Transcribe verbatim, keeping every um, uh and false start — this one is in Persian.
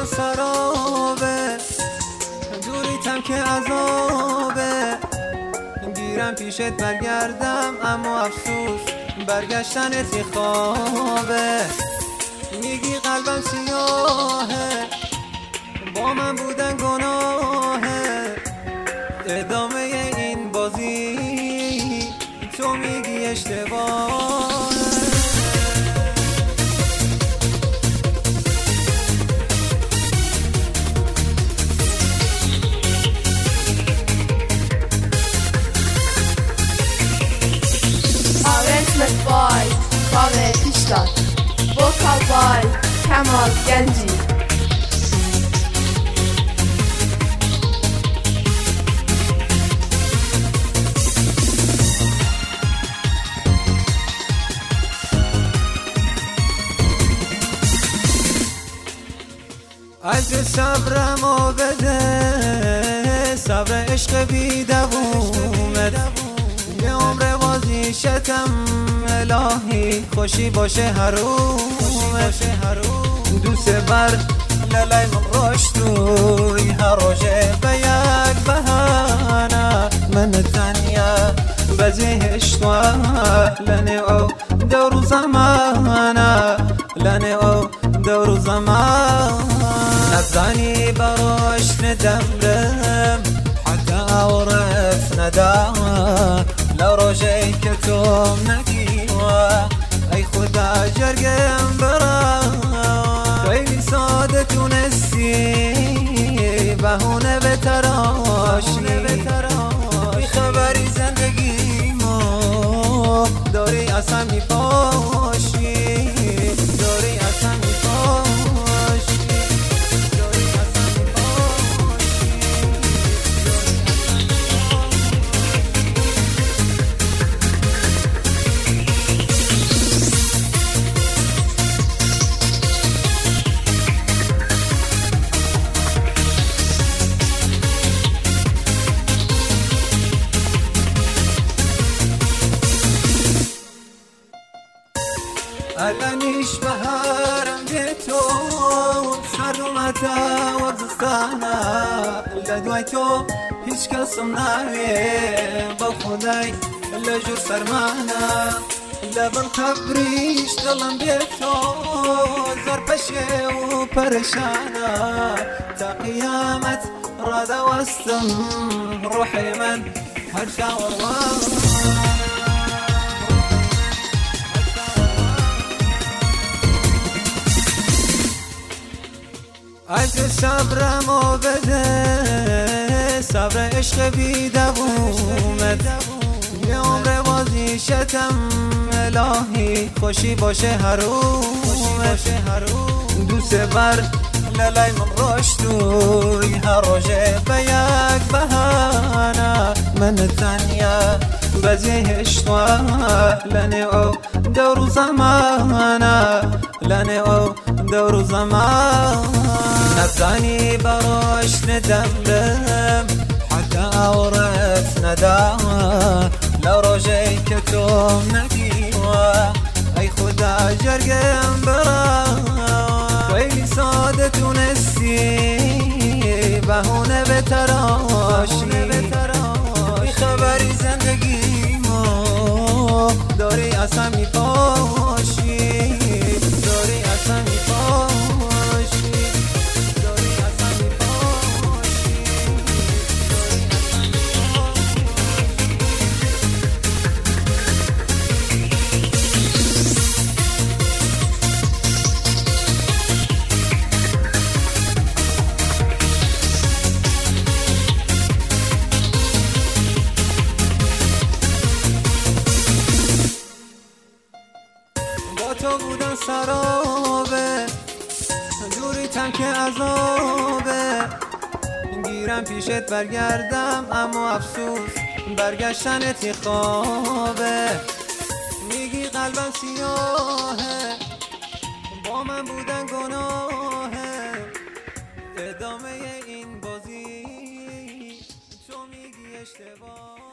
بودن سرابه، دوریتم که عذابه. گیرم پیشت برگردم اما افسوس برگشتنت یه خوابه. میگی قلبم سیاهه، با من بودن گناهه. ادامه این بازی تو میگی اشتباهه. Arrangement by Kaveh Pishtat, vocal by Kemal Genci. اجر صبرمو بده، صبر عشق بی دوومت. یه عمر بازی شتم الهی، خوشی باشه حرومت. دوست بر للای من رشتوی هر روشه به یک بهانه. من تنیا بزهشتو لنه او دور زمانه، لنه او دور زمان. نزانی براش ندمرم حتى عورف نداوه. لو روجي كتوم نقيوه اي خدا جرقم برا. خيلي صادت ونسي بهونه بتراشني. بخبري زندگيمو دوري اصلا میپاشی، دوري اصلا میپاشی. الانیش بهارم به تو سر اومده وزستانه. لدوی تو هیچ کسم نویه با خدای لجور سرمانه. لبن خبریش دلم به تو زر پشه و پرشانه. تا قیامت را دوستم روحی من هر شاوروانه. اجر صبرمو بده، صبر عشق بی دوومت. یه عمر بازی شتم الهی، خوشی باشه حرومت. دوست بر للای من رشتوی هر روشه به یک بهانه. من تنیا بزهشتو لنه او دور زمانه، لنه او دور زمان. نزانی براش ندمرم حتى عورف نداوه. لو روجي كتوم نقيوه اي خدا جرقم برا. خيلي صادت ونسي بهونه بتراشني. بخبري زندگيمو دوري اصلا میپاشی، دوري اصلا میپاشی. تو بودن سرابه، دوریتم که عذابه. گیرم پیشت برگردم اما افسوس برگشتنت یه خوابه. میگی قلبم سیاهه، با من بودن گناهه. ادامه این بازی تو میگی اشتباه.